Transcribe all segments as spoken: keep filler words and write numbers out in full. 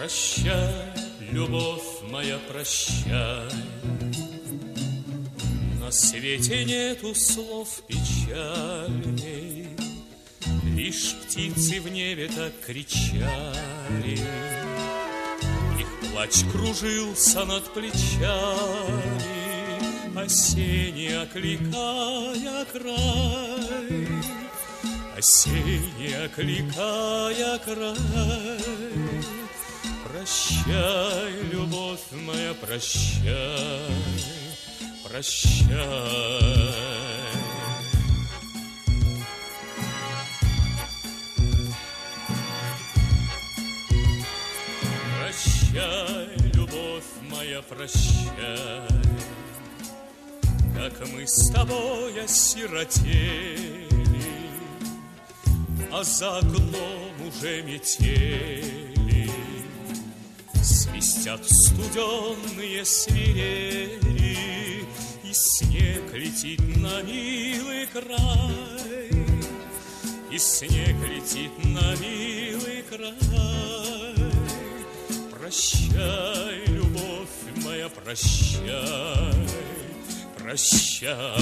Прощай, любовь моя, прощай. На свете нету слов печальней, лишь птицы в небе так кричали. Их плач кружился над плечами, осенний окликая край, осенний окликая край. Прощай, любовь моя, прощай, прощай. Прощай, любовь моя, прощай. Как мы с тобой осиротели, а за окном уже метели, свистят студенные свирели, и снег летит на милый край, и снег летит на милый край. Прощай, любовь моя, прощай, прощай.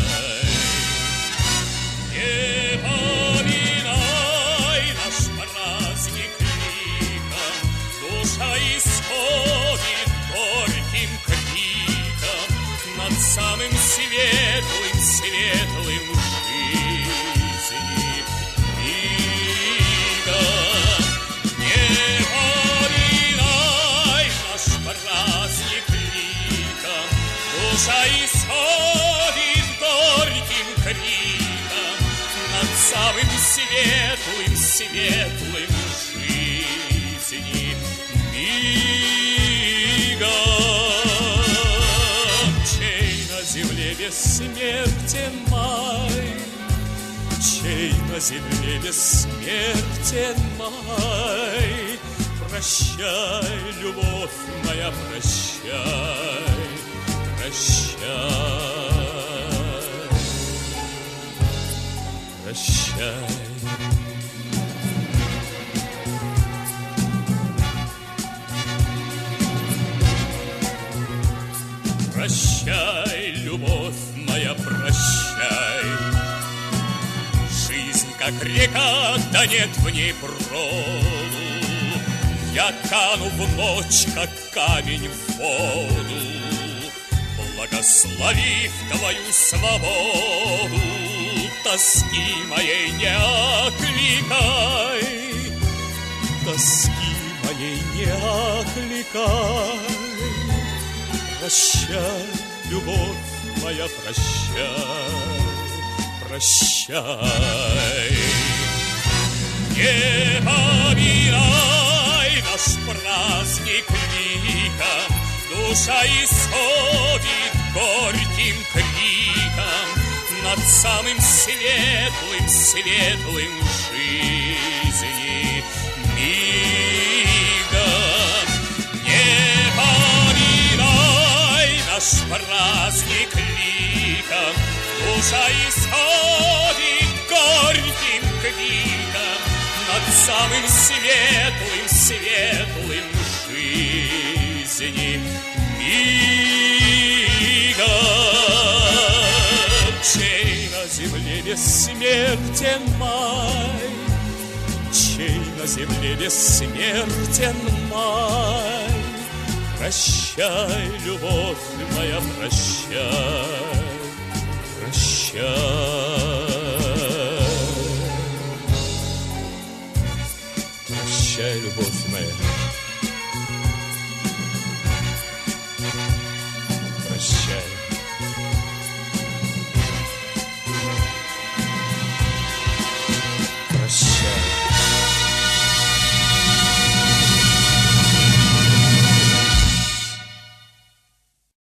Не поминай наш праздник ликом, душа исходит горьким криком над самым светлым, светлым жизни мигом. Не поминай наш праздник ликом, душа исходит горьким криком над самым светлым, светлым жизни мигом. Чей на земле бессмертен май, чей на земле бессмертен май. Прощай, любовь моя, прощай, прощай, прощай. Прощай, любовь моя, прощай. Жизнь как река, да нет в ней броду. Я кану в ночь, как камень в воду. Благословив твою свободу, тоски моей не окликай, тоски моей не окликай. Прощай, любовь моя, прощай, прощай. Не поминай наш праздник ликом, душа исходит горьким криком над самым светлым, светлым жизни мигом. Не поминай наш праздник ликом, душа исходит горьким криком над самым светлым, светлым жизни мигом. Чей на земле бессмертен май, чей на земле бессмертен май. Прощай, любовь моя, прощай, прощай.